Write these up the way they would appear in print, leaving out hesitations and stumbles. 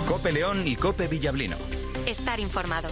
COPE León y COPE Villablino. Estar informado.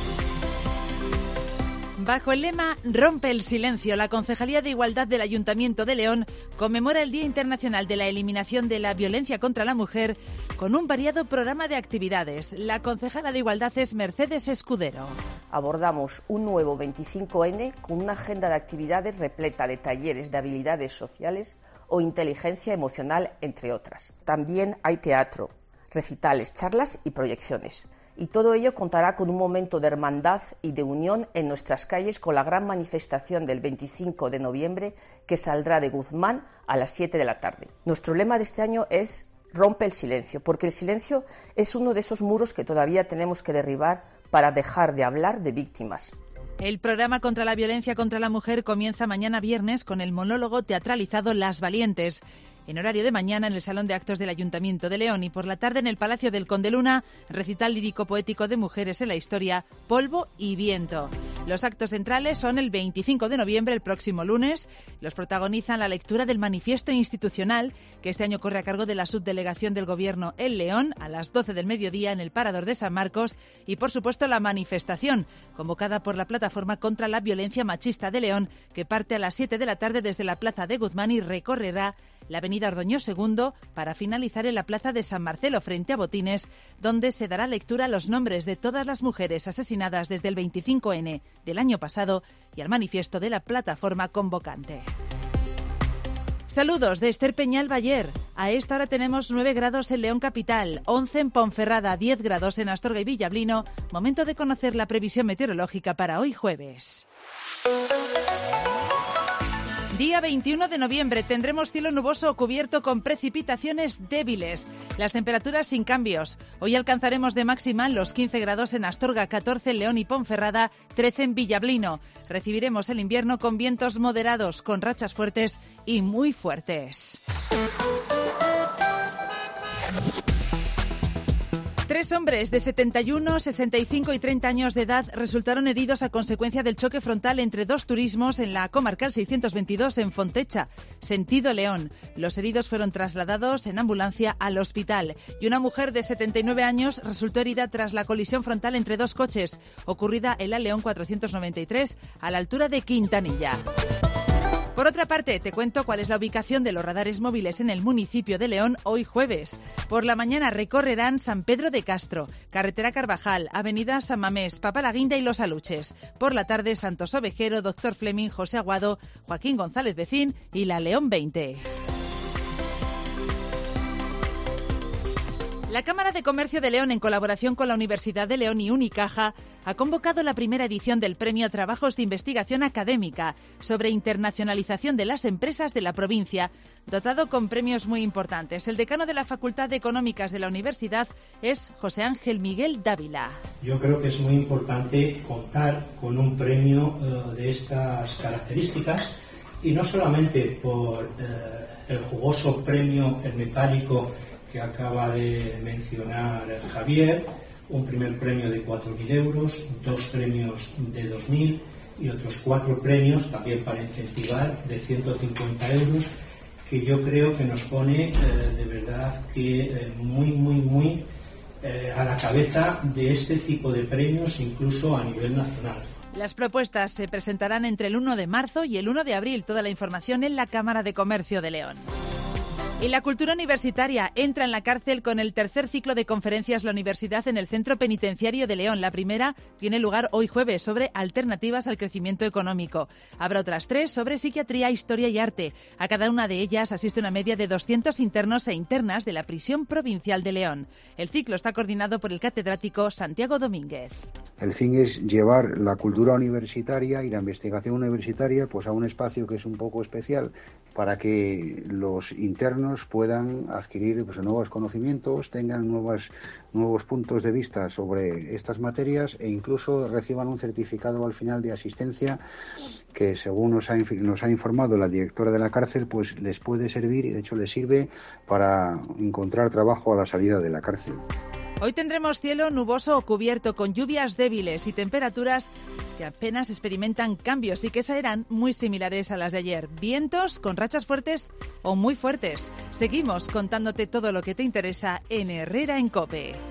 Bajo el lema Rompe el silencio, la Concejalía de Igualdad del Ayuntamiento de León conmemora el Día Internacional de la Eliminación de la Violencia contra la Mujer con un variado programa de actividades. La concejala de Igualdad es Mercedes Escudero. Abordamos un nuevo 25N con una agenda de actividades repleta de talleres de habilidades sociales o inteligencia emocional, entre otras. También hay teatro, recitales, charlas y proyecciones. Y todo ello contará con un momento de hermandad y de unión en nuestras calles con la gran manifestación del 25 de noviembre que saldrá de Guzmán a las 7 de la tarde. Nuestro lema de este año es Rompe el silencio, porque el silencio es uno de esos muros que todavía tenemos que derribar para dejar de hablar de víctimas. El programa contra la violencia contra la mujer comienza mañana viernes con el monólogo teatralizado Las Valientes, en horario de mañana en el Salón de Actos del Ayuntamiento de León, y por la tarde en el Palacio del Conde Luna, recital lírico-poético de mujeres en la historia, Polvo y Viento. Los actos centrales son el 25 de noviembre, el próximo lunes. Los protagonizan la lectura del manifiesto institucional, que este año corre a cargo de la subdelegación del Gobierno en León, a las 12 del mediodía en el Parador de San Marcos, y por supuesto la manifestación, convocada por la Plataforma contra la Violencia Machista de León, que parte a las 7 de la tarde desde la Plaza de Guzmán y recorrerá la avenida Ordoño II para finalizar en la Plaza de San Marcelo frente a Botines, donde se dará lectura a los nombres de todas las mujeres asesinadas desde el 25N del año pasado y al manifiesto de la plataforma convocante. Saludos de Esther Peñal Bayer. A esta hora tenemos 9 grados en León Capital, 11 en Ponferrada, 10 grados en Astorga y Villablino. Momento de conocer la previsión meteorológica para hoy jueves. Día 21 de noviembre tendremos cielo nuboso o cubierto con precipitaciones débiles. Las temperaturas sin cambios. Hoy alcanzaremos de máxima los 15 grados en Astorga, 14 en León y Ponferrada, 13 en Villablino. Recibiremos el invierno con vientos moderados, con rachas fuertes y muy fuertes. 3 hombres de 71, 65 y 30 años de edad resultaron heridos a consecuencia del choque frontal entre dos turismos en la comarcal 622 en Fontecha, sentido León. Los heridos fueron trasladados en ambulancia al hospital y una mujer de 79 años resultó herida tras la colisión frontal entre dos coches, ocurrida en la León 493 a la altura de Quintanilla. Por otra parte, te cuento cuál es la ubicación de los radares móviles en el municipio de León hoy jueves. Por la mañana recorrerán San Pedro de Castro, Carretera Carvajal, Avenida San Mamés, Papalaguinda y Los Aluches. Por la tarde, Santos Ovejero, Doctor Fleming, José Aguado, Joaquín González Becín y la León 20. La Cámara de Comercio de León, en colaboración con la Universidad de León y Unicaja, ha convocado la primera edición del Premio a Trabajos de Investigación Académica sobre internacionalización de las empresas de la provincia, dotado con premios muy importantes. El decano de la Facultad de Económicas de la Universidad es José Ángel Miguel Dávila. Yo creo que es muy importante contar con un premio de estas características, y no solamente por el jugoso premio metálico que acaba de mencionar Javier, un primer premio de 4.000 euros, 2 premios de 2.000 y otros 4 premios también para incentivar de 150 euros, que yo creo que nos pone de verdad que muy a la cabeza de este tipo de premios, incluso a nivel nacional. Las propuestas se presentarán entre el 1 de marzo y el 1 de abril. Toda la información en la Cámara de Comercio de León. Y la cultura universitaria entra en la cárcel con el tercer ciclo de conferencias La Universidad en el Centro Penitenciario de León. La primera tiene lugar hoy jueves sobre alternativas al crecimiento económico. Habrá otras 3 sobre psiquiatría, historia y arte. A cada una de ellas asiste una media de 200 internos e internas de la Prisión Provincial de León. El ciclo está coordinado por el catedrático Santiago Domínguez. El fin es llevar la cultura universitaria y la investigación universitaria pues a un espacio que es un poco especial, para que los internos puedan adquirir pues nuevos conocimientos, tengan nuevos puntos de vista sobre estas materias e incluso reciban un certificado al final de asistencia que, según nos ha informado la directora de la cárcel, pues les puede servir, y de hecho les sirve para encontrar trabajo a la salida de la cárcel. Hoy tendremos cielo nuboso o cubierto con lluvias débiles y temperaturas que apenas experimentan cambios y que serán muy similares a las de ayer. Vientos con rachas fuertes o muy fuertes. Seguimos contándote todo lo que te interesa en Herrera en COPE.